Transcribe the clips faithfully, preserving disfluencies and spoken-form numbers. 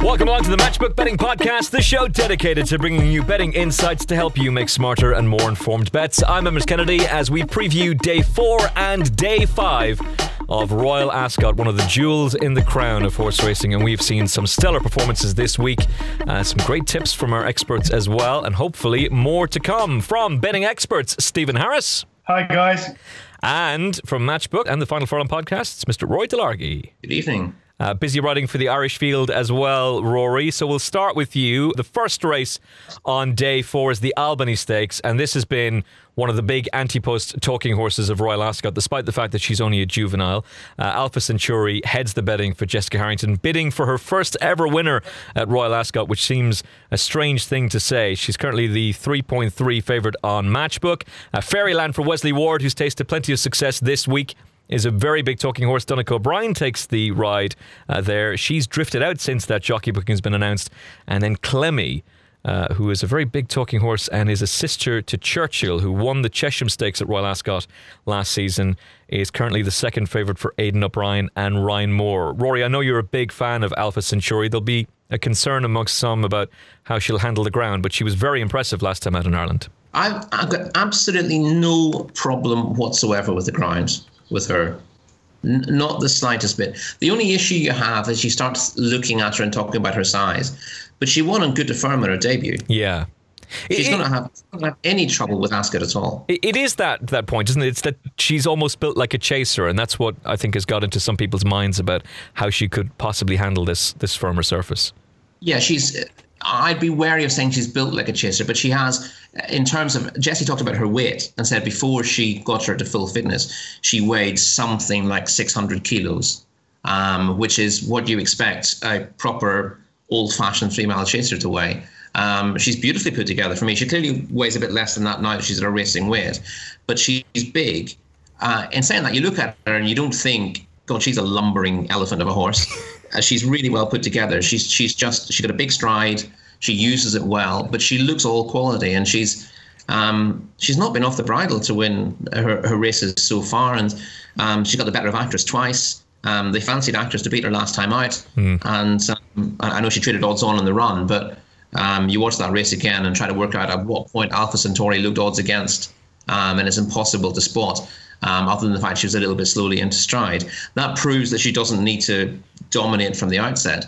Welcome along to the Matchbook Betting Podcast, the show dedicated to bringing you betting insights to help you make smarter and more informed bets. I'm Emmett Kennedy as we preview day four and day five of Royal Ascot, one of the jewels in the crown of horse racing, and we've seen some stellar performances this week, uh, some great tips from our experts as well, and hopefully more to come from betting experts Stephen Harris. Hi guys. And from Matchbook and the Final Furlong podcast, it's Mister Roy Delargy. Good evening. Uh, busy riding for the Irish field as well, Rory. So we'll start with you. The first race on day four is the Albany Stakes, and this has been one of the big anti-post talking horses of Royal Ascot, despite the fact that she's only a juvenile. Uh, Alpha Centauri heads the betting for Jessica Harrington, bidding for her first ever winner at Royal Ascot, which seems a strange thing to say. She's currently the three point three favourite on Matchbook. Uh, Fairyland for Wesley Ward, who's tasted plenty of success this week, is a very big talking horse. Donncha O'Brien takes the ride uh, there. She's drifted out since that jockey booking has been announced. And then Clemmy, uh, who is a very big talking horse and is a sister to Churchill, who won the Chesham Stakes at Royal Ascot last season, is currently the second favourite for Aidan O'Brien and Ryan Moore. Rory, I know you're a big fan of Alpha Centauri. There'll be a concern amongst some about how she'll handle the ground, but she was very impressive last time out in Ireland. I've, I've got absolutely no problem whatsoever with the ground. With her, N- not the slightest bit. The only issue you have is you start looking at her and talking about her size. But she won on good to firm at her debut. Yeah. She's it, going to have, have any trouble with Ascot at all. It, it is that that point, isn't it? It's that she's almost built like a chaser, and that's what I think has got into some people's minds about how she could possibly handle this this firmer surface. Yeah, she's. I'd be wary of saying she's built like a chaser, but she has, in terms of, Jessie talked about her weight and said before she got her to full fitness, she weighed something like six hundred kilos, um, which is what you expect a proper old-fashioned three-mile chaser to weigh. Um, she's beautifully put together for me. She clearly weighs a bit less than that now that she's at her racing weight, but she's big. Uh, in saying that, you look at her and you don't think, God, she's a lumbering elephant of a horse. Uh, she's really well put together. She's she's just she's got a big stride. She uses it well, but she looks all quality, and she's um, she's not been off the bridle to win her, her races so far. And um, she got the better of Actress twice. Um, they fancied Actress to beat her last time out, mm. and um, I know she traded odds on in the run, but um, you watch that race again and try to work out at what point Alpha Centauri looked odds against, um, and it's impossible to spot. Um, other than the fact she was a little bit slowly into stride. That proves that she doesn't need to dominate from the outset.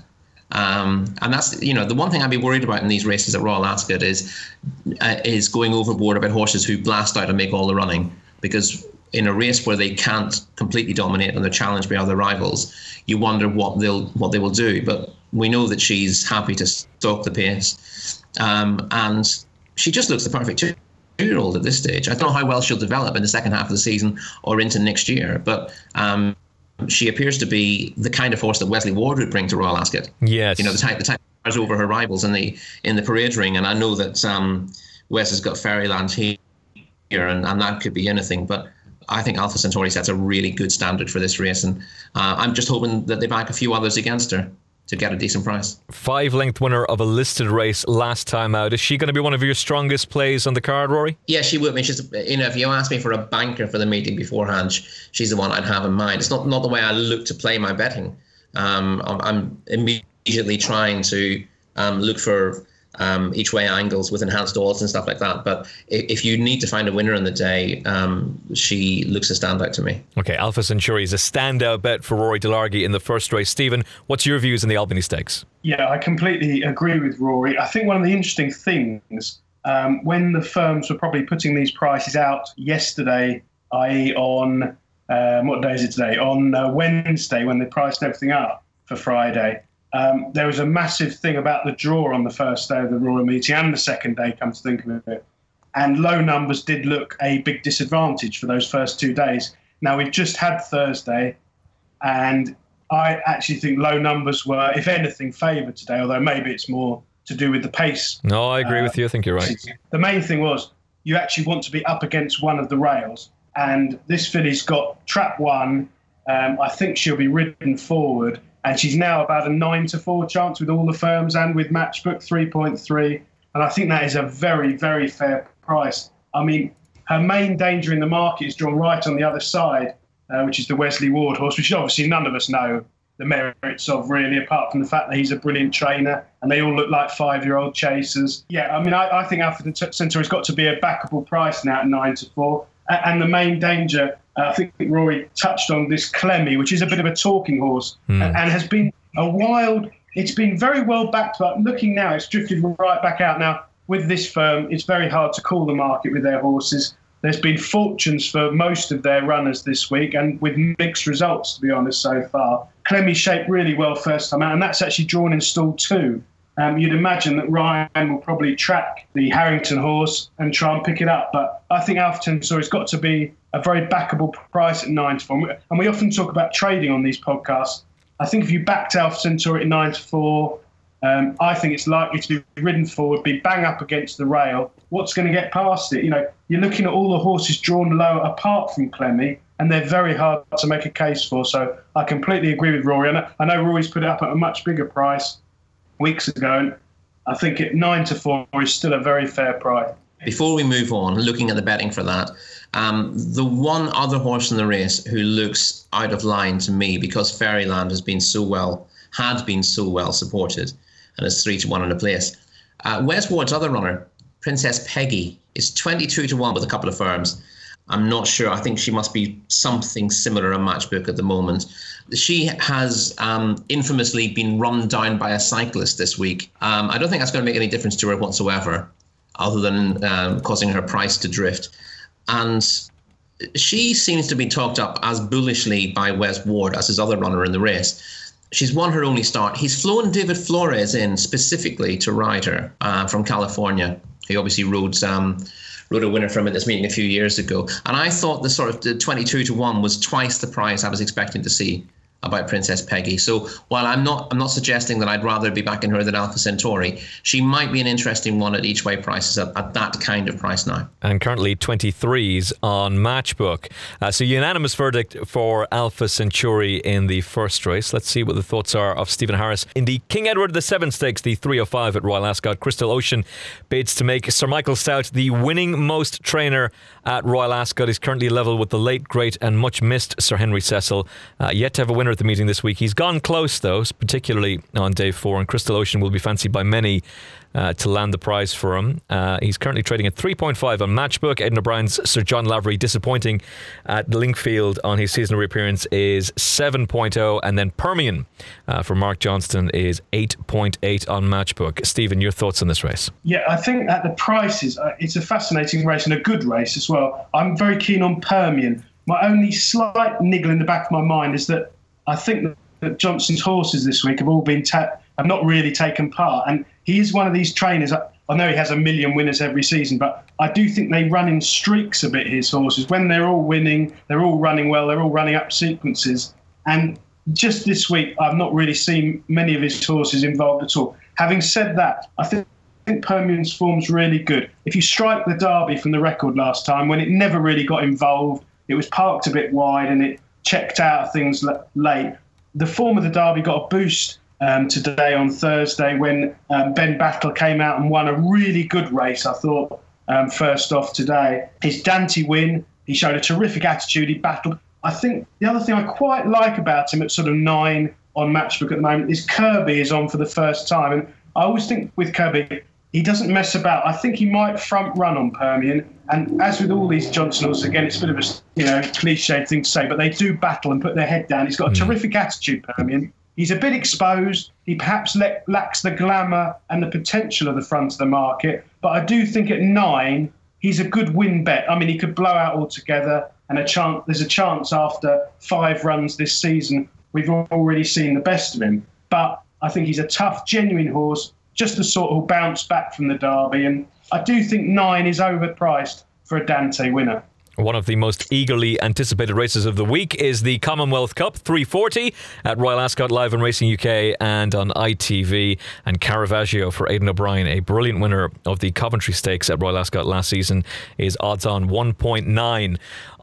Um, and that's, you know, the one thing I'd be worried about in these races at Royal Ascot is uh, is going overboard about horses who blast out and make all the running. Because in a race where they can't completely dominate and they're challenged by other rivals, you wonder what they'll what they will do. But we know that she's happy to stalk the pace. Um, and she just looks the perfect two. year old at this stage. I don't know how well she'll develop in the second half of the season or into next year, but um, she appears to be the kind of horse that Wesley Ward would bring to Royal Ascot. Yes, you know, the type the type that over her rivals in the in the parade ring. And I know that um, Wes has got Fairyland here, and, and that could be anything. But I think Alpha Centauri sets a really good standard for this race, and uh, I'm just hoping that they back a few others against her to get a decent price. Five-length winner of a listed race last time out. Is she going to be one of your strongest plays on the card, Rory? Yeah, she would. I mean, she's, you know, if you ask me for a banker for the meeting beforehand, she's the one I'd have in mind. It's not, not the way I look to play my betting. Um, I'm, I'm immediately trying to um, look for um, each way angles with enhanced odds and stuff like that. But if, if you need to find a winner in the day, um, she looks a standout to me. Okay, Alpha Centauri is a standout bet for Rory Delargy in the first race. Stephen, what's your views on the Albany Stakes? Yeah, I completely agree with Rory. I think one of the interesting things, um, when the firms were probably putting these prices out yesterday, that is on, um, what day is it today? On uh, Wednesday, when they priced everything up for Friday, Um, there was a massive thing about the draw on the first day of the Royal meeting and the second day, come to think of it. And low numbers did look a big disadvantage for those first two days. Now, we've just had Thursday, and I actually think low numbers were, if anything, favoured today, although maybe it's more to do with the pace. No, I agree uh, with you. I think you're right. The main thing was you actually want to be up against one of the rails. And this filly's got trap one. Um, I think she'll be ridden forward. And she's now about a nine to four chance with all the firms and with Matchbook three point three. And I think that is a very, very fair price. I mean, her main danger in the market is drawn right on the other side, uh, which is the Wesley Ward horse, which obviously none of us know the merits of, really, apart from the fact that he's a brilliant trainer and they all look like five-year-old chasers. Yeah, I mean, I, I think Alpha Centauri's got to be a backable price now at nine to four. And the main danger, uh, I think Rory touched on this, Clemmy, which is a bit of a talking horse mm. and, and has been a wild, it's been very well backed, but looking now, it's drifted right back out. Now, with this firm, it's very hard to call the market with their horses. There's been fortunes for most of their runners this week, and with mixed results, to be honest, so far. Clemmy shaped really well first time out, and that's actually drawn in stall two. Um, you'd imagine that Ryan will probably track the Harrington horse and try and pick it up. But I think Alpha Centauri's got to be a very backable price at nine to four. And we often talk about trading on these podcasts. I think if you backed Alpha Centauri at nine to four, um, I think it's likely to be ridden forward, be bang up against the rail. What's going to get past it? You know, you're looking at all the horses drawn low apart from Clemmy, and they're very hard to make a case for. So I completely agree with Rory. I know, I know Rory's put it up at a much bigger price weeks ago, and I think at nine to four is still a very fair price. Before we move on, looking at the betting for that, um, the one other horse in the race who looks out of line to me, because Fairyland has been so well, had been so well supported, and is three to one in a place. Uh, Wes Ward's other runner, Princess Peggy, is twenty-two to one with a couple of firms. I'm not sure. I think she must be something similar in Matchbook at the moment. She has um, infamously been run down by a cyclist this week. Um, I don't think that's going to make any difference to her whatsoever, other than um, causing her price to drift. And she seems to be talked up as bullishly by Wes Ward as his other runner in the race. She's won her only start. He's flown David Flores in specifically to ride her uh, from California. He obviously rode um, rode a winner from at this meeting a few years ago. And I thought the sort of the twenty-two to one was twice the price I was expecting to see about Princess Peggy. So while I'm not I'm not suggesting that I'd rather be backing her than Alpha Centauri, she might be an interesting one at each way prices at, at that kind of price now. And currently twenty-threes on Matchbook. Uh, so unanimous verdict for Alpha Centauri in the first race. Let's see what the thoughts are of Stephen Harris. In the King Edward the seventh Stakes, the three oh five at Royal Ascot, Crystal Ocean bids to make Sir Michael Stout the winning most trainer at Royal Ascot. He's currently level with the late, great and much missed Sir Henry Cecil. Uh, yet to have a winner at the meeting this week. He's gone close though, particularly on day four, and Crystal Ocean will be fancied by many uh, to land the prize for him. Uh, he's currently trading at three point five on Matchbook. Aidan O'Brien's Sir John Lavery, disappointing at Linkfield on his seasonal reappearance, is seven point oh, and then Permian uh, for Mark Johnston is eight point eight on Matchbook. Stephen, your thoughts on this race? Yeah, I think at the prices, uh, it's a fascinating race and a good race as well. I'm very keen on Permian. My only slight niggle in the back of my mind is that I think that Johnston's horses this week have all been ta- have not really taken part, and he is one of these trainers. I, I know he has a million winners every season, but I do think they run in streaks a bit. His horses, when they're all winning, they're all running well, they're all running up sequences. And just this week, I've not really seen many of his horses involved at all. Having said that, I think. I think Permian's form's really good. If you strike the Derby from the record last time, when it never really got involved, it was parked a bit wide and it checked out things late. The form of the Derby got a boost um, today on Thursday when um, Ben Battle came out and won a really good race, I thought, um, first off today. His Dante win, he showed a terrific attitude, he battled. I think the other thing I quite like about him at sort of nine on Matchbook at the moment is Kirby is on for the first time. And I always think with Kirby, he doesn't mess about. I think he might front run on Permian. And as with all these Johnsons, again, it's a bit of a you know cliched thing to say, but they do battle and put their head down. He's got a mm. terrific attitude, Permian. He's a bit exposed. He perhaps le- lacks the glamour and the potential of the front of the market. But I do think at nine, he's a good win bet. I mean, he could blow out altogether. And a chance, there's a chance after five runs this season, we've already seen the best of him. But I think he's a tough, genuine horse, just the sort who'll bounce back from the Derby. And I do think nine is overpriced for a Dante winner. One of the most eagerly anticipated races of the week is the Commonwealth Cup three forty at Royal Ascot, live on Racing U K and on I T V. And Caravaggio for Aidan O'Brien, a brilliant winner of the Coventry Stakes at Royal Ascot last season, is odds on one point nine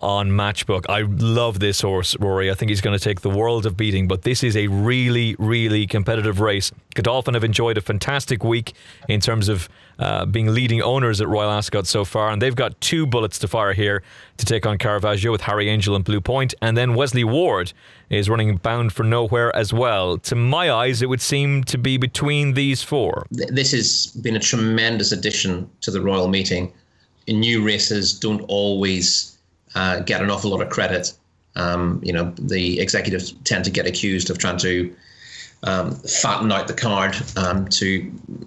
on Matchbook. I love this horse, Rory. I think he's going to take the world of beating, but this is a really, really competitive race. Godolphin have enjoyed a fantastic week in terms of uh, being leading owners at Royal Ascot so far, and they've got two bullets to fire here to take on Caravaggio with Harry Angel and Blue Point, and then Wesley Ward is running Bound for Nowhere as well. To my eyes, it would seem to be between these four. This has been a tremendous addition to the Royal Meeting. In new races don't always uh, get an awful lot of credit. Um, you know, the executives tend to get accused of trying to um, fatten out the card um, to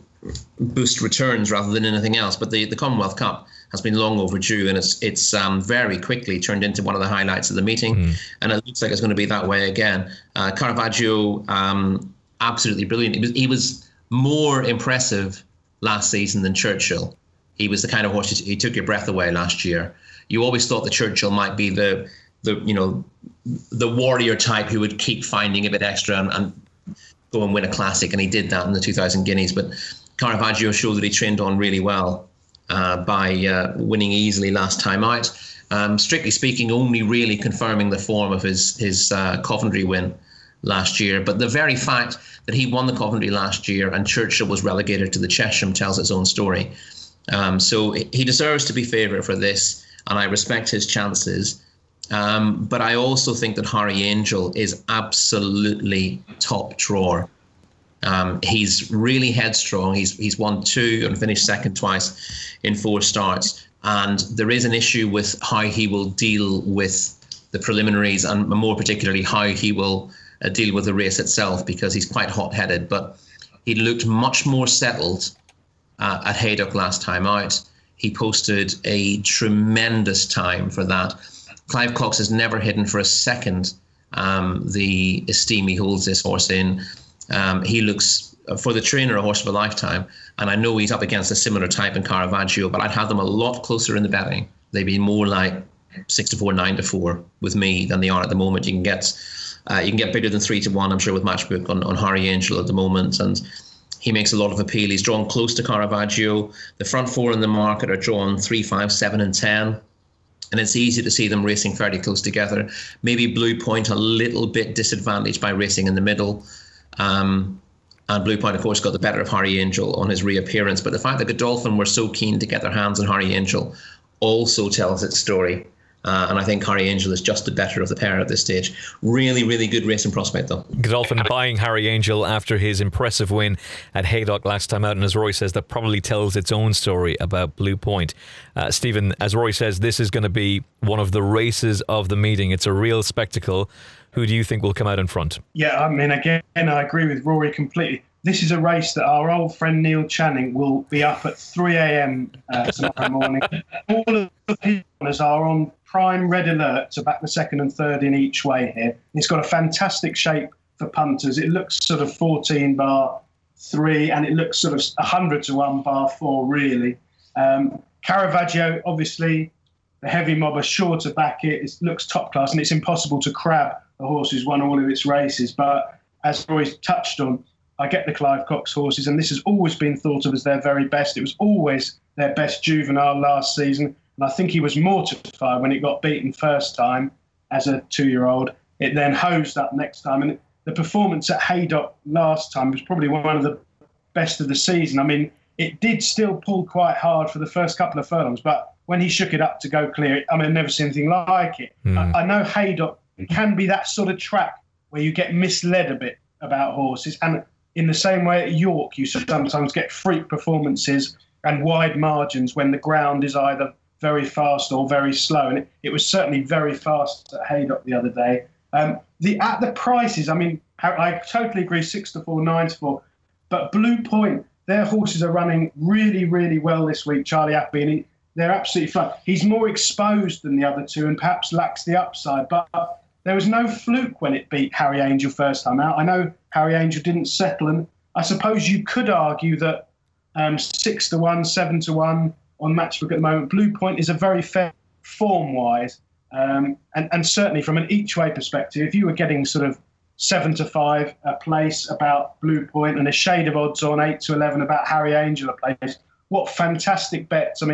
boost returns rather than anything else. But the, the Commonwealth Cup has been long overdue, and it's it's um, very quickly turned into one of the highlights of the meeting. Mm. And it looks like it's going to be that way again. Uh, Caravaggio, um, absolutely brilliant. He was, he was more impressive last season than Churchill. He was the kind of horse he, he took your breath away last year. You always thought that Churchill might be the the you know the warrior type who would keep finding a bit extra and, and go and win a classic, and he did that in the two thousand Guineas. But Caravaggio showed that he trained on really well uh, by uh, winning easily last time out. Um, strictly speaking, only really confirming the form of his his uh, Coventry win last year. But the very fact that he won the Coventry last year and Churchill was relegated to the Chesham tells its own story. Um, so he deserves to be favourite for this, and I respect his chances. Um, but I also think that Harry Angel is absolutely top drawer. Um, he's really headstrong. He's he's won two and finished second twice in four starts. And there is an issue with how he will deal with the preliminaries, and more particularly how he will uh, deal with the race itself, because he's quite hot-headed. But he looked much more settled uh, at Haydock last time out. He posted a tremendous time for that. Clive Cox has never hidden for a second um, the esteem he holds this horse in. Um, he looks, for the trainer, a horse of a lifetime. And I know he's up against a similar type in Caravaggio, but I'd have them a lot closer in the betting. They'd be more like six to four, nine to four with me than they are at the moment. You can get uh, you can get bigger than three to one, I'm sure, with Matchbook on, on Harry Angel at the moment. And he makes a lot of appeal. He's drawn close to Caravaggio. The front four in the market are drawn three, five, seven, and ten. And it's easy to see them racing fairly close together. Maybe Blue Point a little bit disadvantaged by racing in the middle. Um, and Blue Point, of course, got the better of Harry Angel on his reappearance. But the fact that Godolphin were so keen to get their hands on Harry Angel also tells its story. Uh, and I think Harry Angel is just the better of the pair at this stage. Really, really good racing prospect, though. Godolphin buying Harry Angel after his impressive win at Haydock last time out. And as Rory says, that probably tells its own story about Blue Point. Uh, Stephen, as Rory says, this is going to be one of the races of the meeting. It's a real spectacle. Who do you think will come out in front? Yeah, I mean, again, I agree with Rory completely. This is a race that our old friend Neil Channing will be up at three a.m. Uh, tomorrow morning. All of the runners are on prime red alert to back the second and third in each way here. It's got a fantastic shape for punters. It looks sort of fourteen bar three, and it looks sort of one hundred to one bar four, really. Um, Caravaggio, obviously, the heavy mob are sure to back it. It looks top class, and it's impossible to crab a horse who's won all of its races. But as Roy's touched on, I get the Clive Cox horses, and this has always been thought of as their very best. It was always their best juvenile last season, and I think he was mortified when it got beaten first time as a two-year-old. It then hosed up next time, and the performance at Haydock last time was probably one of the best of the season. I mean, it did still pull quite hard for the first couple of furlongs, but when he shook it up to go clear, I mean, I've never seen anything like it. Mm. I, I know Haydock can be that sort of track where you get misled a bit about horses, and in the same way at York, you sometimes get freak performances and wide margins when the ground is either very fast or very slow. And it, it was certainly very fast at Haydock the other day. Um, the at the prices, I mean, I totally agree, six to four, nine to four. But Blue Point, their horses are running really, really well this week. Charlie Appy, and he, they're absolutely flying. He's more exposed than the other two and perhaps lacks the upside. But there was no fluke when it beat Harry Angel first time out. I know Harry Angel didn't settle, and I suppose you could argue that um, six to one, seven to one on Matchbook at the moment, Blue Point is a very fair form-wise, um, and, and certainly from an each-way perspective, if you were getting sort of seven to five a place about Blue Point and a shade of odds on eight to eleven about Harry Angel a place, what fantastic bets. I mean,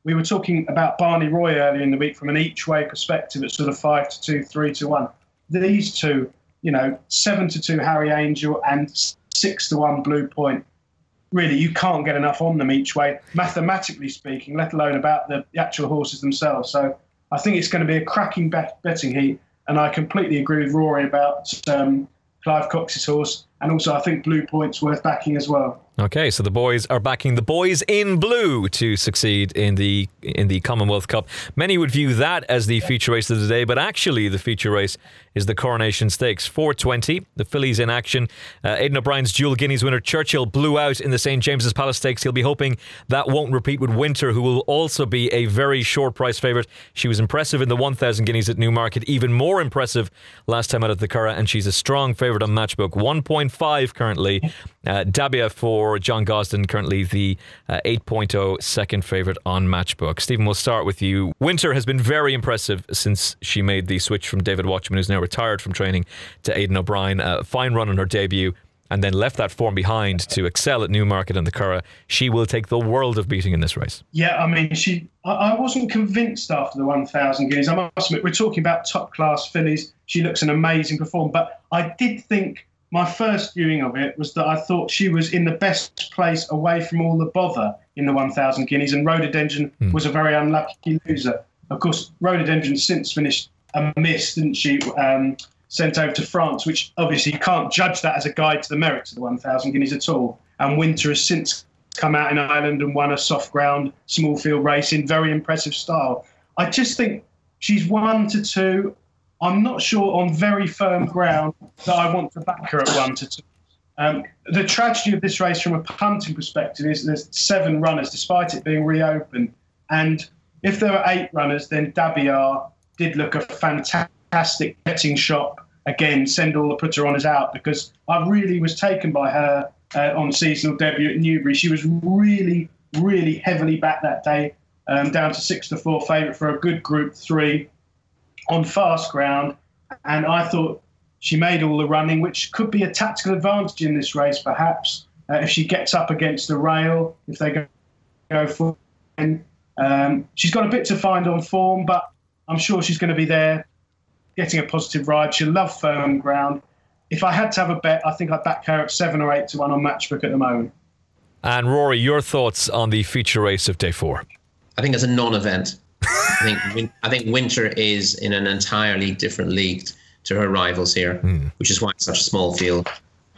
we were talking about Barney Roy earlier in the week from an each-way perspective at sort of five to two, three to one. These two, you know, seven to two Harry Angel and six to one Blue Point. Really, you can't get enough on them each way, mathematically speaking, let alone about the actual horses themselves. So I think it's going to be a cracking bet- betting heat, and I completely agree with Rory about um, Clive Cox's horse, and also I think Blue Point's worth backing as well. Okay, so the boys are backing the boys in blue to succeed in the in the Commonwealth Cup. Many would view that as the feature race of the day, but actually the feature race is the Coronation Stakes. four twenty, the fillies in action. Uh, Aidan O'Brien's Dual Guineas winner Churchill blew out in the Saint James's Palace Stakes. He'll be hoping that won't repeat with Winter, who will also be a very short price favourite. She was impressive in the one thousand guineas at Newmarket, even more impressive last time out at the Curragh, and she's a strong favourite on Matchbook. one point five currently. Uh, Dabia for John Gosden, currently the uh, eight point oh second favourite on Matchbook. Stephen, we'll start with you. Winter has been very impressive since she made the switch from David Watchman, who's now retired from training, to Aidan O'Brien. A fine run on her debut, and then left that form behind to excel at Newmarket and the Curragh. She will take the world of beating in this race. Yeah, I mean, she. I, I wasn't convinced after the one thousand guineas. I must admit, we're talking about top-class fillies. She looks an amazing performer, but I did think my first viewing of it was that I thought she was in the best place away from all the bother in the one thousand guineas, and Rhododendron mm. was a very unlucky loser. Of course, Rhododendron since finished a miss, didn't she? Um, sent over to France, which obviously you can't judge that as a guide to the merits of the one thousand guineas at all. And Winter has since come out in Ireland and won a soft ground, small field race in very impressive style. I just think she's one to two. I'm not sure on very firm ground that I want to back her at one to two. Um, the tragedy of this race from a punting perspective is there's seven runners, despite it being reopened. And if there were eight runners, then Dabiar did look a fantastic betting shop. Again, send all the putter-oners out, because I really was taken by her uh, on seasonal debut at Newbury. She was really, really heavily backed that day, um, down to six to four favourite for a good Group Three on fast ground, and I thought she made all the running, which could be a tactical advantage in this race, perhaps, uh, if she gets up against the rail, if they go, go for it. Um, she's got a bit to find on form, but I'm sure she's going to be there, getting a positive ride. She'll love firm ground. If I had to have a bet, I think I'd back her at seven or eight to one on Matchbook at the moment. And Rory, your thoughts on the feature race of day four? I think it's a non-event. I think I think Winter is in an entirely different league to her rivals here, mm. which is why it's such a small field.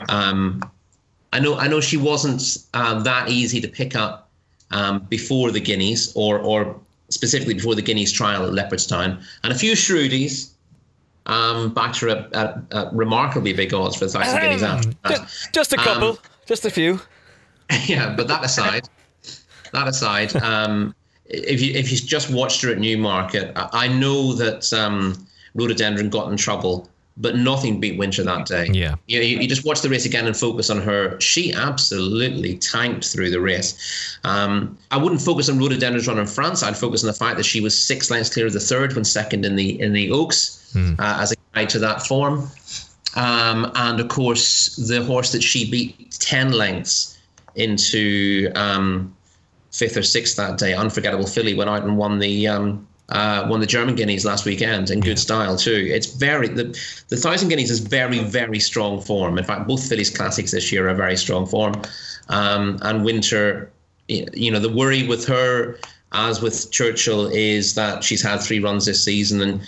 Um, I know I know she wasn't uh, that easy to pick up um, before the Guineas, or or specifically before the Guineas trial at Leopardstown, and a few Shrewdies um, backed her at, at, at remarkably big odds for the thousand um, Guineas after that. Just, just a couple, um, just a few. Yeah, but that aside, that aside. Um, If you if you just watched her at Newmarket, I know that um, Rhododendron got in trouble, but nothing beat Winter that day. Yeah, you, you just watch the race again and focus on her. She absolutely tanked through the race. Um, I wouldn't focus on Rhododendron's run in France. I'd focus on the fact that she was six lengths clear of the third when second in the in the Oaks, mm. uh, as a guide to that form. Um, and of course, the horse that she beat ten lengths into. Um, fifth or sixth that day, Unforgettable Filly, went out and won the um, uh, won the German Guineas last weekend in good style too. It's very the the thousand Guineas is very very strong form. In fact, both Fillies Classics this year are very strong form. Um, and Winter, you know, the worry with her, as with Churchill, is that she's had three runs this season, and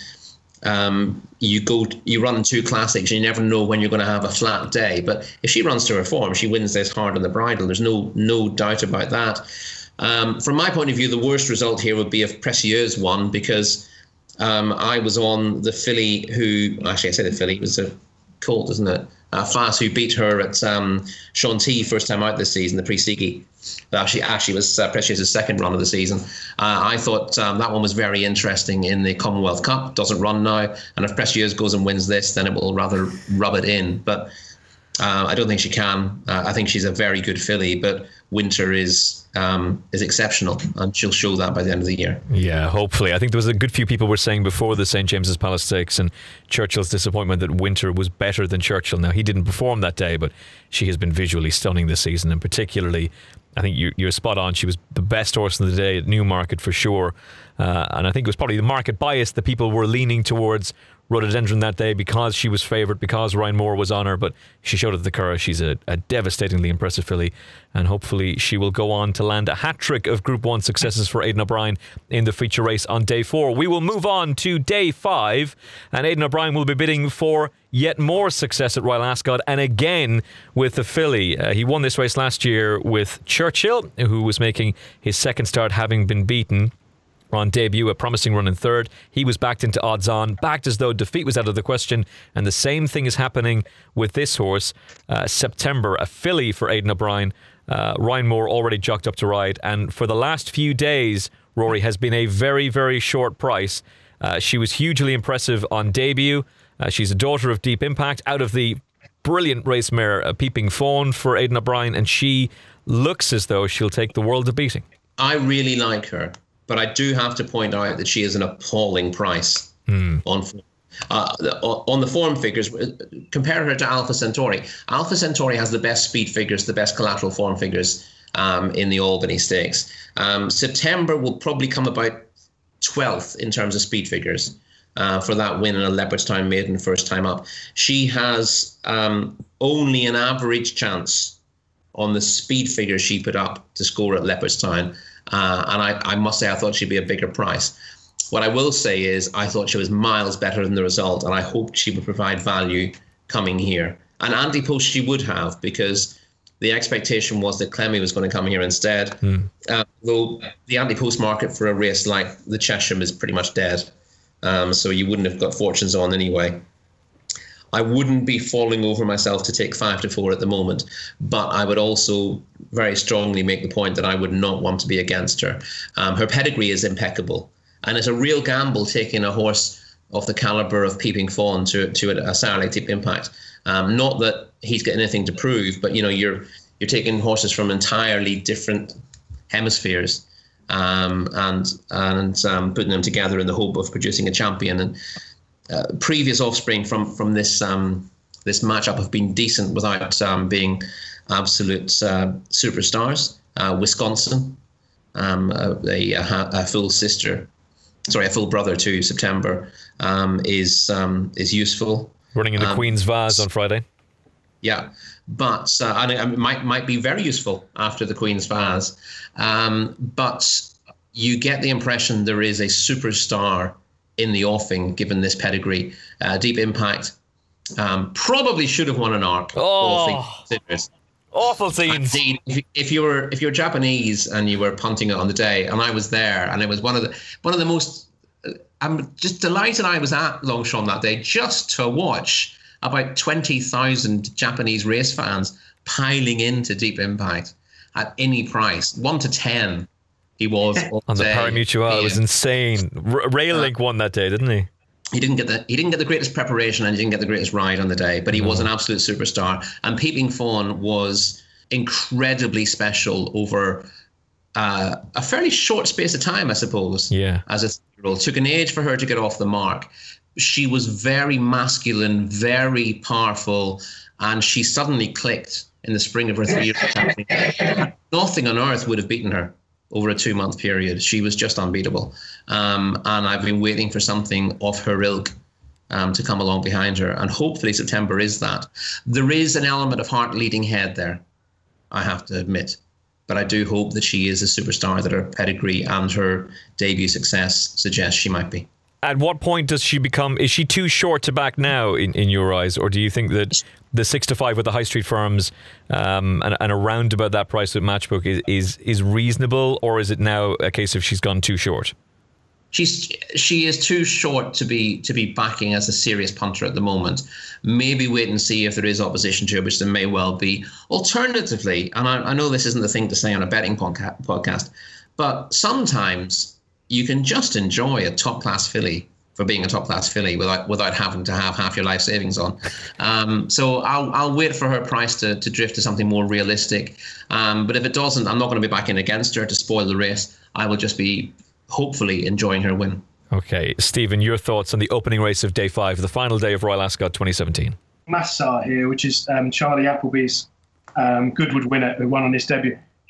um, you go you run two classics, and you never know when you're going to have a flat day. But if she runs to her form, she wins this hard on the bridle. There's no no doubt about that. Um, from my point of view, the worst result here would be if Precieuse won, because um, I was on the filly who, actually I say the filly, it was a colt, isn't it? Uh, Fast, who beat her at um, Chantilly first time out this season, the Prix-Sigui. Actually, actually was uh, Precieus's second run of the season. Uh, I thought um, that one was very interesting in the Commonwealth Cup. Doesn't run now, and if Precieuse goes and wins this, then it will rather rub it in. But uh, I don't think she can. Uh, I think she's a very good filly, but Winter is um, is exceptional, and she'll show that by the end of the year. Yeah, hopefully. I think there was a good few people were saying before the Saint James's Palace Stakes and Churchill's disappointment that Winter was better than Churchill. Now, he didn't perform that day, but she has been visually stunning this season, and particularly I think you, you're spot on. She was the best horse in the day at Newmarket for sure. Uh, and I think it was probably the market bias that people were leaning towards Rhododendron that day because she was favourite, because Ryan Moore was on her. But she showed at the Curragh she's a, a devastatingly impressive filly. And hopefully she will go on to land a hat-trick of Group one successes for Aidan O'Brien in the feature race on day four. We will move on to day five. And Aidan O'Brien will be bidding for yet more success at Royal Ascot, and again with the filly. Uh, he won this race last year with Churchill, who was making his second start having been beaten on debut, a promising run in third. He was backed into odds on, backed as though defeat was out of the question, and the same thing is happening with this horse. uh, September, a filly for Aidan O'Brien. uh, Ryan Moore already jocked up to ride, and for the last few days, Rory, has been a very, very short price. Uh, she was hugely impressive on debut. Uh, she's a daughter of Deep Impact, out of the brilliant race mare uh, Peeping Fawn for Aidan O'Brien, and she looks as though she'll take the world a beating. I really like her, but I do have to point out that she is an appalling price hmm. on uh, on the form figures. Compare her to Alpha Centauri. Alpha Centauri has the best speed figures, the best collateral form figures um, in the Albany Stakes. Um, September will probably come about twelfth in terms of speed figures uh, for that win in a Leopardstown maiden first time up. She has um, only an average chance on the speed figure she put up to score at Leopardstown. Uh, and I, I must say, I thought she'd be a bigger price. What I will say is I thought she was miles better than the result, and I hoped she would provide value coming here. And anti-post she would have, because the expectation was that Clemmy was going to come here instead. Mm. Uh, though the anti-post market for a race like the Chesham is pretty much dead. Um, so you wouldn't have got fortunes on anyway. I wouldn't be falling over myself to take five to four at the moment, but I would also very strongly make the point that I would not want to be against her. Um, her pedigree is impeccable, and it's a real gamble taking a horse of the caliber of Peeping Fawn to to a sire like Deep Impact. Um, not that he's got anything to prove, but you know you're you're taking horses from entirely different hemispheres um, and and um, putting them together in the hope of producing a champion. And Uh, previous offspring from from this um, this matchup have been decent without um, being absolute uh, superstars. Uh, Wisconsin, um, a, a, a full sister, sorry, a full brother to September, um, is um, is useful. Running in the um, Queen's Vase on Friday. Yeah, but uh, and it might might be very useful after the Queen's Vase. Um, but you get the impression there is a superstar in the offing, given this pedigree. Uh, Deep Impact um, probably should have won an arc. Oh, awful scenes. If, if you were if you're Japanese and you were punting it on the day, and I was there, and it was one of the one of the most. Uh, I'm just delighted I was at Longchamp that day just to watch about twenty thousand Japanese race fans piling into Deep Impact at any price, one to ten. He was on the Parimutuel. It was insane. R- Rail-Link uh, won that day, didn't he? He didn't get the he didn't get the greatest preparation, and he didn't get the greatest ride on the day, but he no. was an absolute superstar. And Peeping Fawn was incredibly special over uh, a fairly short space of time, I suppose. Yeah. As a three-year-old, took an age for her to get off the mark. She was very masculine, very powerful, and she suddenly clicked in the spring of her three-year-old campaign. Nothing on earth would have beaten her over a two-month period. She was just unbeatable. Um, and I've been waiting for something of her ilk um, to come along behind her. And hopefully September is that. There is an element of heart leading head there, I have to admit. But I do hope that she is a superstar that her pedigree and her debut success suggests she might be. At what point does she become, is she too short to back now in, in your eyes? Or do you think that the six to five with the high street firms um, and, and around about that price with Matchbook is, is is reasonable? Or is it now a case of she's gone too short? She's she is too short to be to be backing as a serious punter at the moment. Maybe wait and see if there is opposition to her, which there may well be. Alternatively, and I, I know this isn't the thing to say on a betting podca- podcast, but sometimes you can just enjoy a top-class filly for being a top-class filly without without having to have half your life savings on. Um, so I'll I'll wait for her price to, to drift to something more realistic. Um, but if it doesn't, I'm not going to be backing against her to spoil the race. I will just be hopefully enjoying her win. Okay, Stephen, your thoughts on the opening race of day five, the final day of Royal Ascot twenty seventeen. Massar here, which is um, Charlie Appleby's um, Goodwood winner who won on his debut.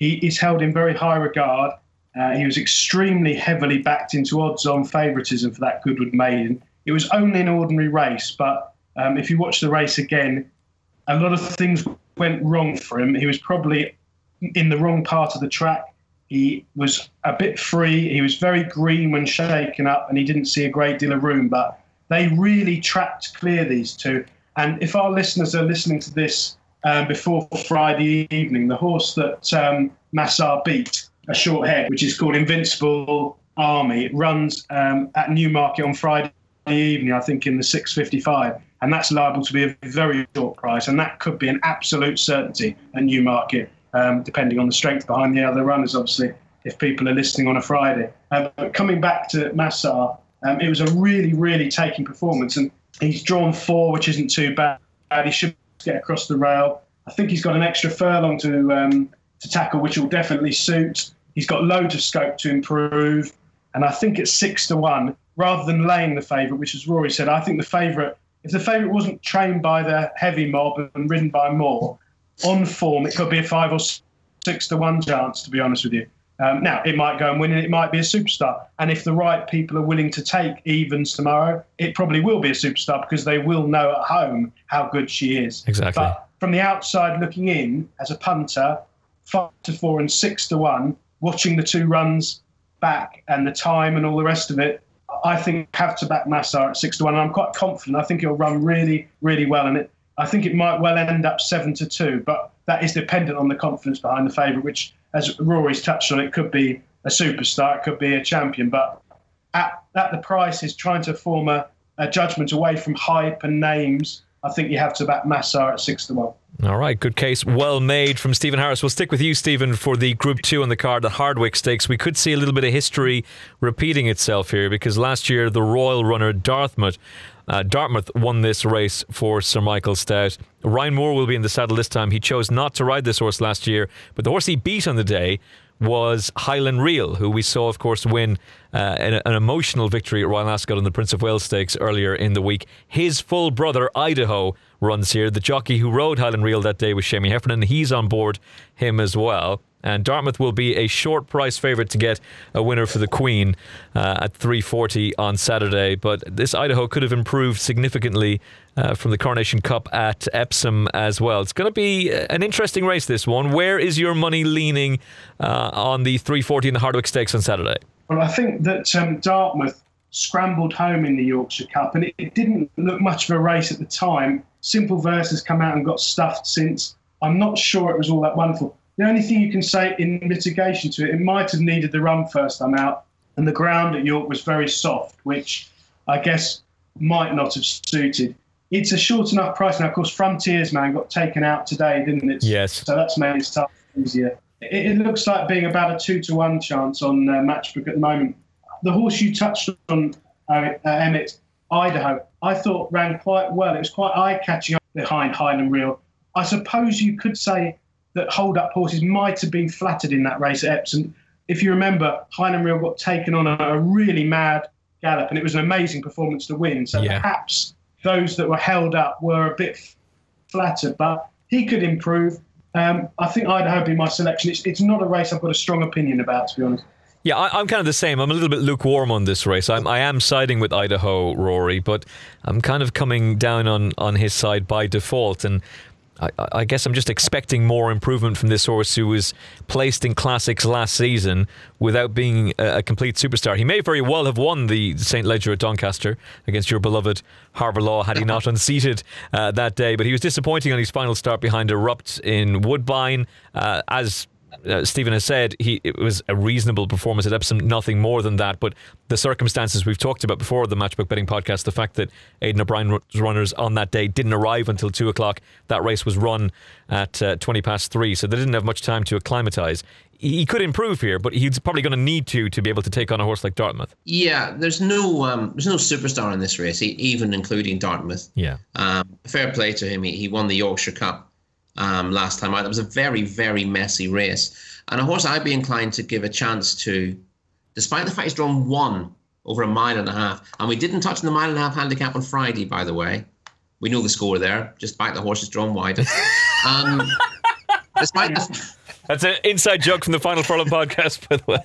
he is held in very high regard. Uh, he was extremely heavily backed into odds-on favouritism for that Goodwood Maiden. It was only an ordinary race, but um, if you watch the race again, a lot of things went wrong for him. He was probably in the wrong part of the track. He was a bit free. He was very green when shaken up, and he didn't see a great deal of room. But they really tracked clear, these two. And if our listeners are listening to this um, before Friday evening, the horse that um, Massart beat, a short head, which is called Invincible Army, it runs um, at Newmarket on Friday evening, I think in the six fifty-five, and that's liable to be a very short price, and that could be an absolute certainty at Newmarket, um, depending on the strength behind the other runners, obviously, if people are listening on a Friday. Um, but coming back to Massart, um, it was a really, really taking performance, and he's drawn four, which isn't too bad. He should get across the rail. I think he's got an extra furlong to um, to tackle, which will definitely suit. He's got loads of scope to improve, and I think it's six to one, rather than laying the favourite, which, as Rory said, I think the favourite, if the favourite wasn't trained by the heavy mob and ridden by Moore, on form, it could be a five or six to one chance, to be honest with you. Um, now, it might go and win, and it might be a superstar. And if the right people are willing to take evens tomorrow, it probably will be a superstar, because they will know at home how good she is. Exactly. But from the outside looking in, as a punter, five to four and six to one, watching the two runs back and the time and all the rest of it, I think have to back Massart at six to one. And I'm quite confident. I think he'll run really, really well. And it, I think it might well end up seven to two, but that is dependent on the confidence behind the favourite, which, as Rory's touched on, it could be a superstar, it could be a champion. But at, at the price is trying to form a, a judgment away from hype and names. I think you have to back Massart at six to one. All right, good case, well made from Stephen Harris. We'll stick with you, Stephen, for the Group two on the card, the Hardwick Stakes. We could see a little bit of history repeating itself here, because last year the Royal runner Dartmouth uh, Dartmouth won this race for Sir Michael Stoute. Ryan Moore will be in the saddle this time. He chose not to ride this horse last year, but the horse he beat on the day was Highland Reel, who we saw, of course, win uh, an, an emotional victory at Royal Ascot in the Prince of Wales Stakes earlier in the week. His full brother, Idaho, runs here. The jockey who rode Highland Reel that day was Shamie Heffernan. He's on board him as well. And Dartmouth will be a short price favourite to get a winner for the Queen uh, at three forty on Saturday. But this Idaho could have improved significantly uh, from the Coronation Cup at Epsom as well. It's going to be an interesting race, this one. Where is your money leaning uh, on the three forty in the Hardwick Stakes on Saturday? Well, I think that um, Dartmouth scrambled home in the Yorkshire Cup, and it, it didn't look much of a race at the time. Simple Verse has come out and got stuffed since. I'm not sure it was all that wonderful. The only thing you can say in mitigation to it, it might have needed the run first time out, and the ground at York was very soft, which I guess might not have suited. It's a short enough price. Now, of course, Frontier's Man got taken out today, didn't it? Yes. So that's made it tough easier. It, it looks like being about a two to one chance on uh, Matchbook at the moment. The horse you touched on, uh, uh, Emmett, Idaho, I thought ran quite well. It was quite eye-catching up behind Highland Reel. I suppose you could say that hold-up horses might have been flattered in that race at Epsom. If you remember, Highland Reel got taken on a, a really mad gallop, and it was an amazing performance to win. So yeah. Perhaps those that were held up were a bit flattered, but he could improve. Um, I think Idaho would be my selection. It's, it's not a race I've got a strong opinion about, to be honest. Yeah, I, I'm kind of the same. I'm a little bit lukewarm on this race. I'm, I am siding with Idaho, Rory, but I'm kind of coming down on, on his side by default. And I, I guess I'm just expecting more improvement from this horse, who was placed in classics last season without being a, a complete superstar. He may very well have won the Saint Leger at Doncaster against your beloved Harbour Law had he not unseated uh, that day. But he was disappointing on his final start behind Erupt in Woodbine. Uh, as Uh, Stephen has said, he it was a reasonable performance at Epsom, nothing more than that. But the circumstances we've talked about before the Matchbook Betting Podcast, the fact that Aidan O'Brien's runners on that day didn't arrive until two o'clock, that race was run at uh, twenty past three, so they didn't have much time to acclimatise. He could improve here, but he's probably going to need to to be able to take on a horse like Dartmouth. Yeah, there's no um, there's no superstar in this race, even including Dartmouth. Yeah, um, fair play to him. He, he won the Yorkshire Cup Um, last time out. It was a very, very messy race. And a horse I'd be inclined to give a chance to, despite the fact he's drawn one over a mile and a half. And we didn't touch on the mile and a half handicap on Friday, by the way. We know the score there. Just back the horse is drawn wide. Um, despite the, That's an inside joke from the Final Furlong podcast, by the way.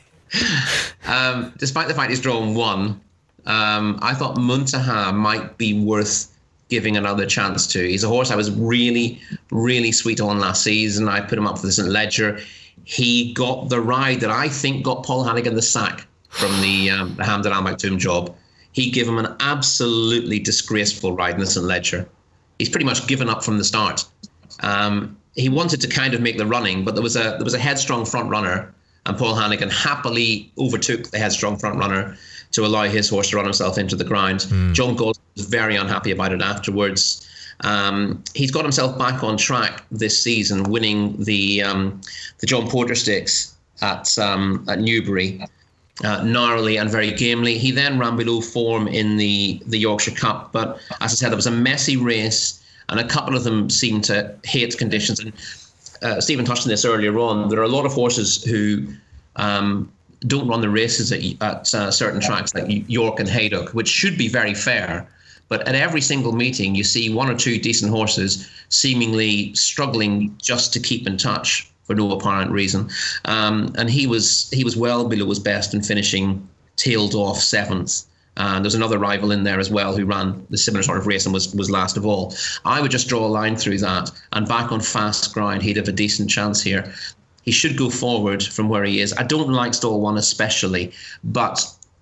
Um, despite the fact he's drawn one, um, I thought Muntaha might be worth giving another chance to. He's a horse I was really, really sweet on last season. I put him up for the Saint Leger. He got the ride that I think got Paul Hannigan the sack from the, um, the Hamden Al Maktoum job. He gave him an absolutely disgraceful ride in the Saint Leger. He's pretty much given up from the start. Um, he wanted to kind of make the running, but there was a there was a headstrong front runner, and Paul Hannigan happily overtook the headstrong front runner to allow his horse to run himself into the ground. Mm. John Gold was very unhappy about it afterwards. Um, he's got himself back on track this season, winning the um, the John Porter Stakes at um, at Newbury, uh, narrowly and very gamely. He then ran below form in the the Yorkshire Cup, but as I said, there was a messy race, and a couple of them seemed to hate conditions. And uh, Stephen touched on this earlier on. There are a lot of horses who um, don't run the races at, at uh, certain tracks like York and Haydock, which should be very fair. But at every single meeting, you see one or two decent horses seemingly struggling just to keep in touch for no apparent reason. Um, and he was he was well below his best in finishing tailed off seventh. And there's another rival in there as well who ran the similar sort of race and was, was last of all. I would just draw a line through that, and back on fast ground, he'd have a decent chance here. He should go forward from where he is. I don't like stall one especially, but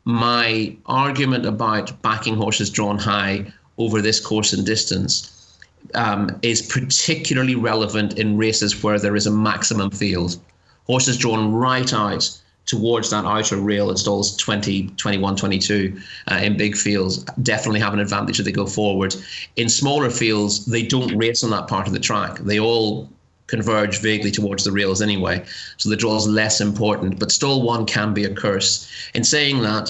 my argument about backing horses drawn high over this course and distance um, is particularly relevant in races where there is a maximum field. Horses drawn right out towards that outer rail at stalls twenty, twenty-one, twenty-two uh, in big fields definitely have an advantage if they go forward. In smaller fields, they don't race on that part of the track. They all converge vaguely towards the rails anyway, so the draw is less important. But stall one can be a curse. In saying that,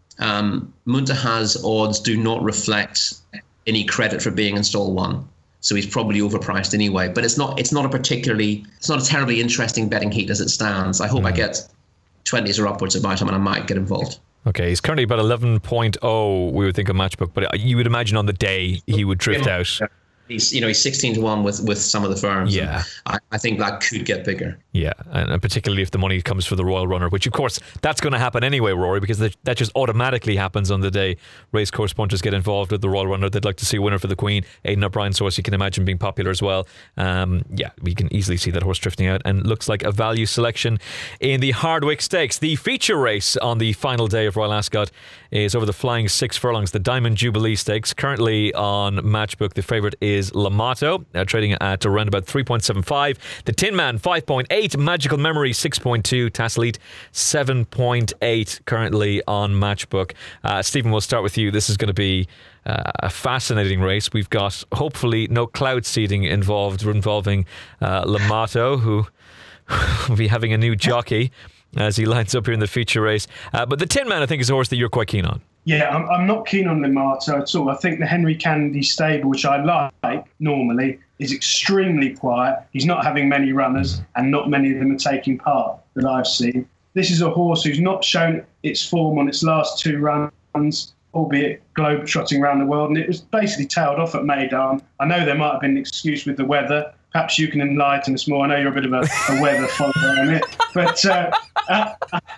um, Muntaha's odds do not reflect any credit for being in stall one, so he's probably overpriced anyway. But it's not it's not a particularly it's not a terribly interesting betting heat as it stands. I hope mm. I get twenties or upwards about him, and I might get involved. Okay, he's currently about eleven point oh, we would think, a Matchbook, but you would imagine on the day he would drift yeah. out. He's, you know, he's sixteen to one with, with some of the firms. Yeah. I, I think that could get bigger. Yeah, and particularly if the money comes for the Royal Runner, which of course that's going to happen anyway, Rory, because that just automatically happens on the day racecourse punters get involved with the Royal Runner. They'd like to see a winner for the Queen. Aidan O'Brien's horse, you can imagine being popular as well. Um, yeah, we can easily see that horse drifting out, and looks like a value selection in the Hardwick Stakes. The feature race on the final day of Royal Ascot is over the flying six furlongs, the Diamond Jubilee Stakes. Currently on Matchbook, the favourite is Lamato, uh, trading at around about three point seven five. The Tin Man, five point eight. Magical Memory, six point two. Tasselite, seven point eight currently on Matchbook. Uh, Stephen, we'll start with you. This is going to be uh, a fascinating race. We've got, hopefully, no cloud seeding involved involving uh, Lamato, who will be having a new jockey as he lines up here in the feature race. Uh, but the Tin Man, I think, is a horse that you're quite keen on. Yeah, I'm, I'm not keen on Lamato at all. I think the Henry Kennedy stable, which I like normally, is extremely quiet. He's not having many runners, and not many of them are taking part that I've seen. This is a horse who's not shown its form on its last two runs, albeit globe-trotting around the world, and it was basically tailed off at Meydan. I know there might have been an excuse with the weather. Perhaps you can enlighten us more. I know you're a bit of a, a weather follower on it, but uh, I,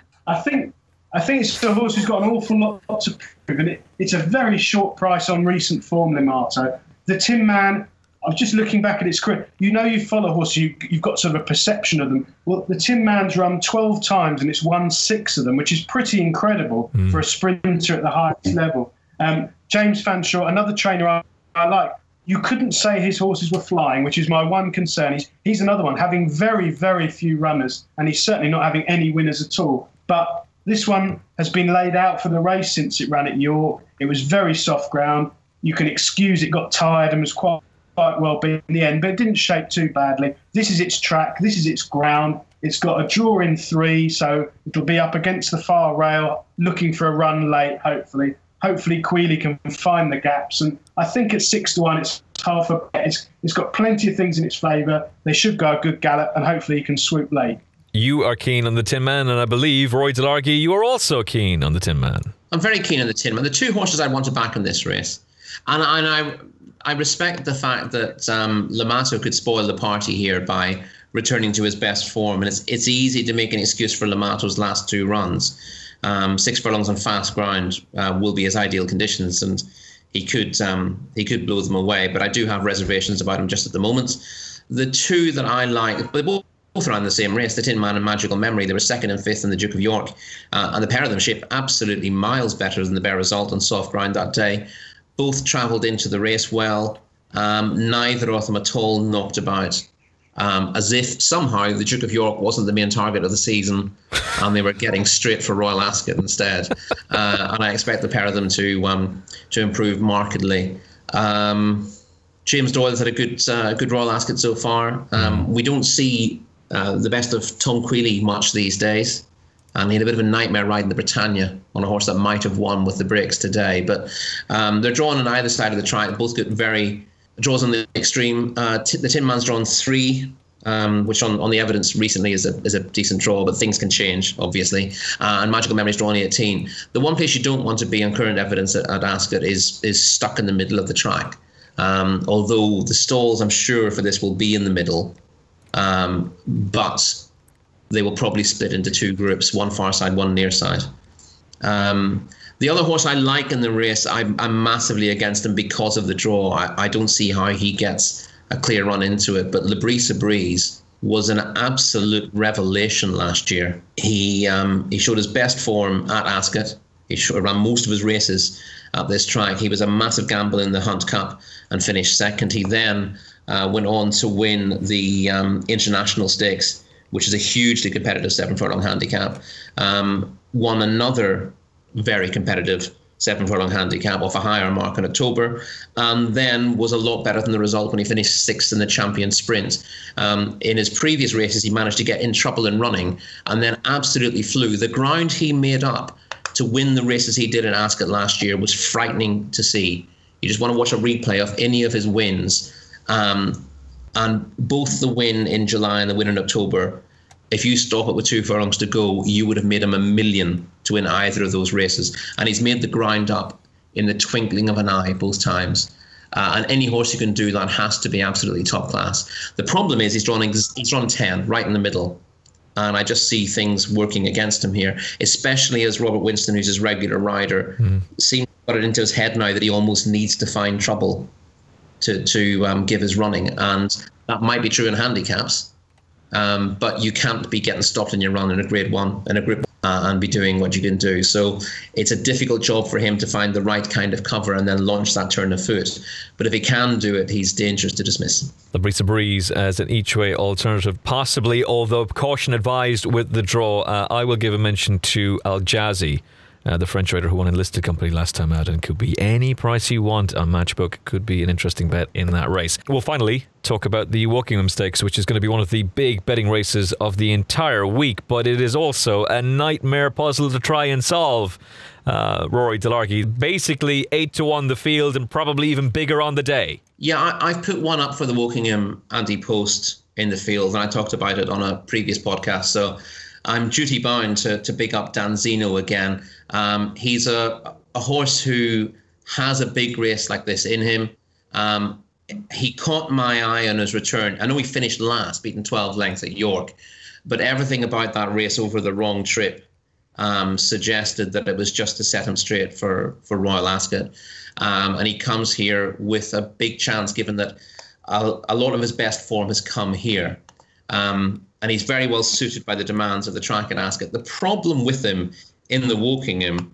I think I think it's a horse who's got an awful lot to prove, and it, it's a very short price on recent form, Lamato. The Tin Man, I was just looking back at its career. You know, you follow horses, you, you've got sort of a perception of them. Well, the Tin Man's run twelve times and it's won six of them, which is pretty incredible mm. for a sprinter at the highest level. Um, James Fanshawe, another trainer I, I like. You couldn't say his horses were flying, which is my one concern. He's, he's another one, having very, very few runners, and he's certainly not having any winners at all. But this one has been laid out for the race since it ran at York. It was very soft ground. You can excuse it got tired and was quite, quite well beat in the end, but it didn't shape too badly. This is its track. This is its ground. It's got a draw in three, so it'll be up against the far rail, looking for a run late, hopefully. Hopefully, Queally can find the gaps. And I think at six to one, it's half a bet. It's, it's got plenty of things in its favour. They should go a good gallop, and hopefully he can swoop late. You are keen on the Tin Man, and I believe, Roy Delargy, you are also keen on the Tin Man. I'm very keen on the Tin Man. The two horses I want to back in this race. And, and I I respect the fact that um, Lamato could spoil the party here by returning to his best form. And it's it's easy to make an excuse for Lamato's last two runs. Um, six furlongs on fast ground uh, will be his ideal conditions, and he could um, he could blow them away. But I do have reservations about him just at the moment. The two that I like, they both ran the same race, the Tin Man and Magical Memory. They were second and fifth in the Duke of York, uh, and the pair of them shaped absolutely miles better than the Bear Result on soft ground that day. Both travelled into the race well. Um, neither of them at all knocked about. Um, as if somehow the Duke of York wasn't the main target of the season and they were getting straight for Royal Ascot instead. Uh, and I expect the pair of them to um, to improve markedly. Um, James Doyle's had a good uh, good Royal Ascot so far. Um, we don't see uh, the best of Tom Queally much these days. And he had a bit of a nightmare riding the Britannia on a horse that might have won with the breaks today. But um, they're drawn on either side of the track. Both got very... draws on the extreme. Uh, t- the Tin Man's drawn three, um, which on, on the evidence recently is a is a decent draw, but things can change, obviously. Uh, and Magical Memory's drawn eighteen. The one place you don't want to be on current evidence at, at Ascot is is stuck in the middle of the track. Um, although the stalls, I'm sure, for this will be in the middle, um, but they will probably split into two groups, one far side, one near side. Um, The other horse I like in the race, I'm, I'm massively against him because of the draw. I, I don't see how he gets a clear run into it. But Lebris Breeze was an absolute revelation last year. He um, he showed his best form at Ascot. He showed, ran most of his races at this track. He was a massive gamble in the Hunt Cup and finished second. He then uh, went on to win the um, International Stakes, which is a hugely competitive seven furlong handicap. Um, won another very competitive seven furlong handicap off a higher mark in October, and then was a lot better than the result when he finished sixth in the Champion Sprint. Um, in his previous races, he managed to get in trouble in running and then absolutely flew. The ground he made up to win the races he did in Ascot last year was frightening to see. You just want to watch a replay of any of his wins. Um, and both the win in July and the win in October, if you stop it with two furlongs to go, you would have made him a million to win either of those races. And he's made the ground up in the twinkling of an eye both times. Uh, and any horse who can do that has to be absolutely top class. The problem is he's drawn, he's drawn ten, right in the middle. And I just see things working against him here, especially as Robert Winston, who's his regular rider, mm. seems to put it into his head now that he almost needs to find trouble to, to um, give his running. And that might be true in handicaps. Um, but you can't be getting stopped in your run in a grade one, in a group uh, and be doing what you can do. So it's a difficult job for him to find the right kind of cover and then launch that turn of foot. But if he can do it, he's dangerous to dismiss. Lebris Breeze as an each-way alternative, possibly, although caution advised with the draw. Uh, I will give a mention to Al Jazzy, Uh, the French rider who won Enlisted Company last time out, and could be any price you want on Matchbook. Could be an interesting bet in that race. We'll finally talk about the Wokingham Stakes, which is going to be one of the big betting races of the entire week, but it is also a nightmare puzzle to try and solve. Uh, Rory Delargy, basically eight to one the field, and probably even bigger on the day. Yeah, I, I've put one up for the Wokingham anti-post in the field, and I talked about it on a previous podcast, so I'm duty bound to, to pick up Danzino again. Um, he's a, a horse who has a big race like this in him. Um, he caught my eye on his return. I know he finished last, beaten twelve lengths at York, but everything about that race over the wrong trip um, suggested that it was just to set him straight for, for Royal Ascot. Um, and he comes here with a big chance, given that a, a lot of his best form has come here. Um, and he's very well suited by the demands of the track at Ascot. The problem with him in the Wokingham,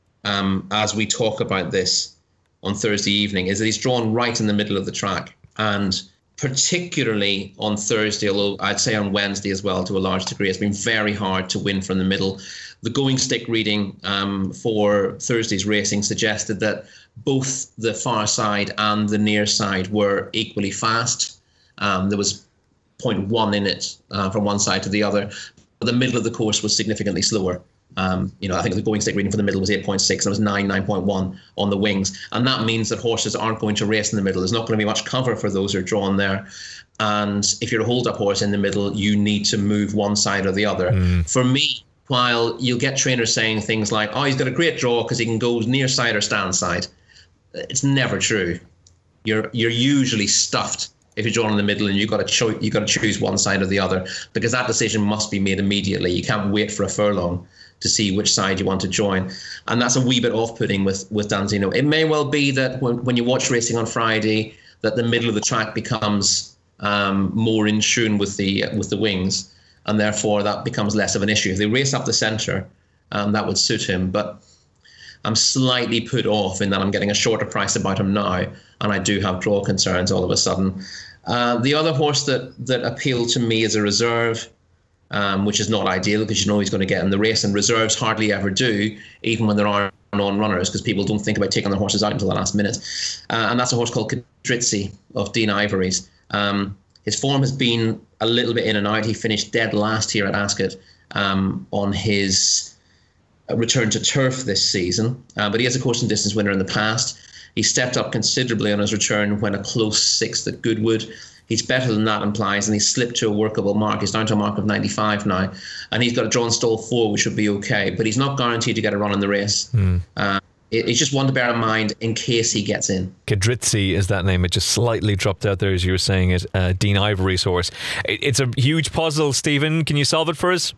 um, as we talk about this on Thursday evening, is that he's drawn right in the middle of the track. And particularly on Thursday, although I'd say on Wednesday as well to a large degree, it's been very hard to win from the middle. The going stick reading um, for Thursday's racing suggested that both the far side and the near side were equally fast. Um, there was zero point one in it uh, from one side to the other. But the middle of the course was significantly slower. Um, you know, I think the going stick reading for the middle was eight point six and it was nine, nine point one on the wings. And that means that horses aren't going to race in the middle. There's not going to be much cover for those who are drawn there. And if you're a hold-up horse in the middle, you need to move one side or the other. Mm. For me, while you'll get trainers saying things like, oh, he's got a great draw because he can go near side or stand side, it's never true. You're you're usually stuffed if you're drawn in the middle and you've got to cho- you got to choose one side or the other, because that decision must be made immediately. You can't wait for a furlong to see which side you want to join. And that's a wee bit off-putting with, with Danzino. It may well be that when, when you watch racing on Friday, that the middle of the track becomes um, more in tune with the with the wings, and therefore that becomes less of an issue. If they race up the centre, um, that would suit him. But I'm slightly put off in that I'm getting a shorter price about him now, and I do have draw concerns all of a sudden. Uh, the other horse that, that appealed to me is a reserve, Um, which is not ideal because you know he's going to get in the race, and reserves hardly ever do, even when there are non-runners, because people don't think about taking their horses out until the last minute. Uh, and that's a horse called Cadrizzi of Dean Ivory's. Um, his form has been a little bit in and out. He finished dead last here at Ascot um, on his return to turf this season, uh, but he is a course and distance winner in the past. He stepped up considerably on his return when a close sixth at Goodwood. He's better than that implies, and he's slipped to a workable mark. He's down to a mark of ninety-five now, and he's got a drawn stall four, which should be okay, but he's not guaranteed to get a run in the race. Mm. Uh, it, it's just one to bear in mind in case he gets in. Cadrizzi is that name. It just slightly dropped out there as you were saying it. Uh, Dean Ivory's horse. It, it's a huge puzzle, Stephen. Can you solve it for us?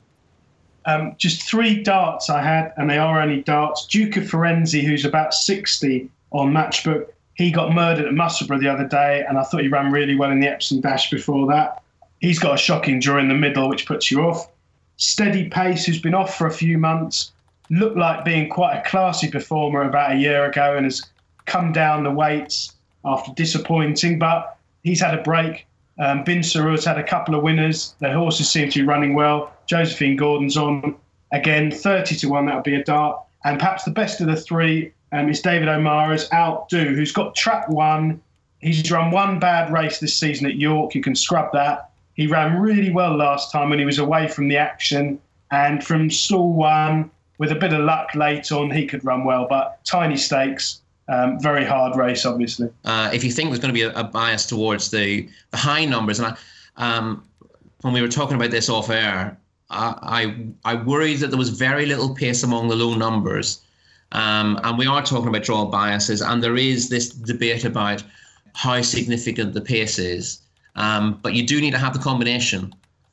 Um, just three darts I had, and they are only darts. Duke of Firenze, who's about sixty on Matchbook. He got murdered at Musselburgh the other day, and I thought he ran really well in the Epsom Dash before that. He's got a shocking draw in the middle, which puts you off. Steady Pace, who's been off for a few months, looked like being quite a classy performer about a year ago and has come down the weights after disappointing, but he's had a break. Um, Bin Sarur's had a couple of winners. The horses seem to be running well. Josephine Gordon's on. Again, thirty to one, that would be a dart. And perhaps the best of the three Um, it's David O'Mara's Outdo, who's got track one. He's run one bad race this season at York. You can scrub that. He ran really well last time when he was away from the action. And from stall one, with a bit of luck late on, he could run well. But tiny stakes, um, very hard race, obviously. Uh, if you think there's going to be a, a bias towards the, the high numbers, and I, um, when we were talking about this off air, I, I, I worried that there was very little pace among the low numbers. Um, and we are talking about draw biases, and there is this debate about how significant the pace is. Um, but you do need to have the combination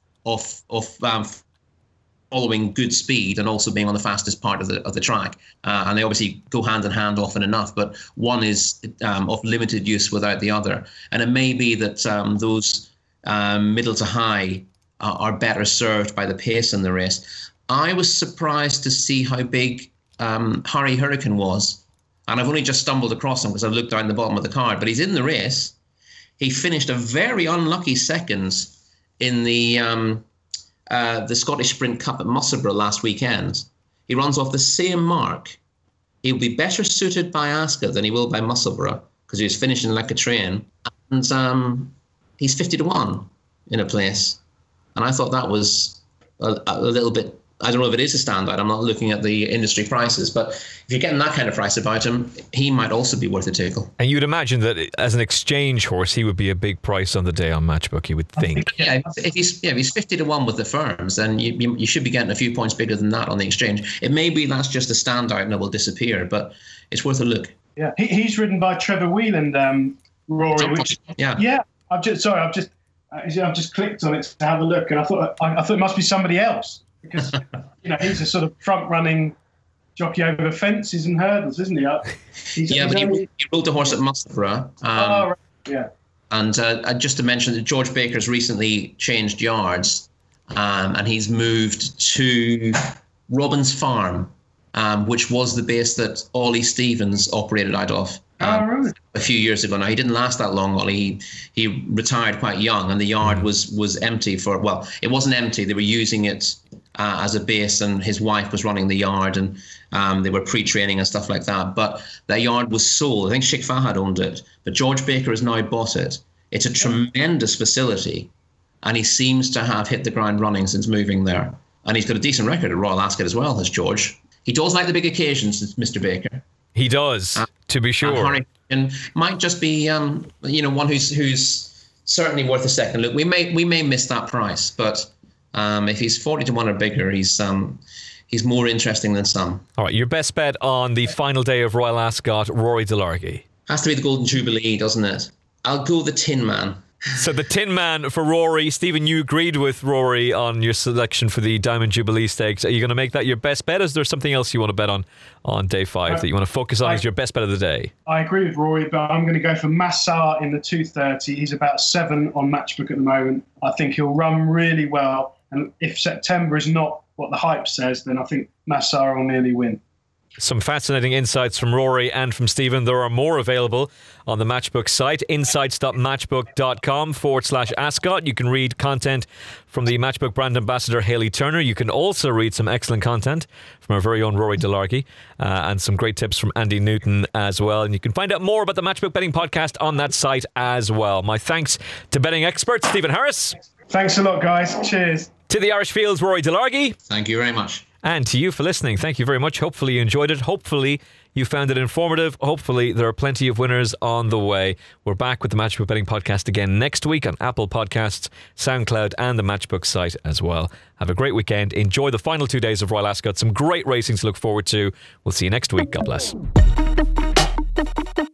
of of um, following good speed and also being on the fastest part of the of the track. Uh, and they obviously go hand in hand often enough, but one is um, of limited use without the other. And it may be that um, those um, middle to high uh, are better served by the pace in the race. I was surprised to see how big Um, Harry Hurricane was, and I've only just stumbled across him because I've looked down the bottom of the card, but he's in the race. He finished a very unlucky seconds in the um, uh, the Scottish Sprint Cup at Musselburgh last weekend. He runs off the same mark. He'll be better suited by Ascot than he will by Musselburgh because he was finishing like a train, and um, he's fifty to one in a place, and I thought that was a, a little bit. I don't know if it is a standout. I'm not looking at the industry prices, but if you're getting that kind of price about him, he might also be worth a tickle. And you'd imagine that as an exchange horse, he would be a big price on the day on Matchbook, you would think. Yeah, if he's yeah, if he's fifty to one with the firms, then you, you you should be getting a few points bigger than that on the exchange. It may be that's just a standout and it will disappear, but it's worth a look. Yeah, he, he's ridden by Trevor Wheeland, um, Rory. Which, yeah, yeah. I've just sorry, I've just I've just clicked on it to have a look, and I thought I, I thought it must be somebody else. Because, you know, he's a sort of front-running jockey over fences and hurdles, isn't he? He's, yeah, he's but only... he, he rode the horse at Musselburgh. Um, oh, right. Yeah. And uh, just to mention that George Baker's recently changed yards, um, and he's moved to Robbins Farm, um, which was the base that Ollie Stevens operated out of. Um, oh, really? A few years ago now. He didn't last that long, Ollie. He, he retired quite young, and the yard was was empty for, well, it wasn't empty. They were using it uh, as a base, and his wife was running the yard, and um, they were pre-training and stuff like that. But that yard was sold. I think Sheikh Fahad owned it, but George Baker has now bought it. It's a tremendous facility, and he seems to have hit the ground running since moving there. And he's got a decent record at Royal Ascot as well, has George. He does like the big occasions, Mister Baker. He does, uh, to be sure. And Harry might just be, um, you know, one who's who's certainly worth a second look. We may we may miss that price, but um, if he's forty to one or bigger, he's um, he's more interesting than some. All right, your best bet on the final day of Royal Ascot, Rory Delargy. Has to be the Golden Jubilee, doesn't it? I'll go the Tin Man. So the Tin Man for Rory. Stephen, you agreed with Rory on your selection for the Diamond Jubilee Stakes. Are you going to make that your best bet? Is there something else you want to bet on on day five uh, that you want to focus on I, as your best bet of the day? I agree with Rory, but I'm going to go for Massar in the two thirty. He's about seven on Matchbook at the moment. I think he'll run really well. And if September is not what the hype says, then I think Massar will nearly win. Some fascinating insights from Rory and from Stephen. There are more available on the Matchbook site, insights.matchbook.com forward slash Ascot. You can read content from the Matchbook brand ambassador, Hayley Turner. You can also read some excellent content from our very own Rory Delargy uh, and some great tips from Andy Newton as well. And you can find out more about the Matchbook Betting Podcast on that site as well. My thanks to betting expert Stephen Harris. Thanks a lot, guys. Cheers. To the Irish Fields, Rory Delargy. Thank you very much. And to you for listening, thank you very much. Hopefully you enjoyed it. Hopefully you found it informative. Hopefully there are plenty of winners on the way. We're back with the Matchbook Betting Podcast again next week on Apple Podcasts, SoundCloud and the Matchbook site as well. Have a great weekend. Enjoy the final two days of Royal Ascot. Some great racing to look forward to. We'll see you next week. God bless.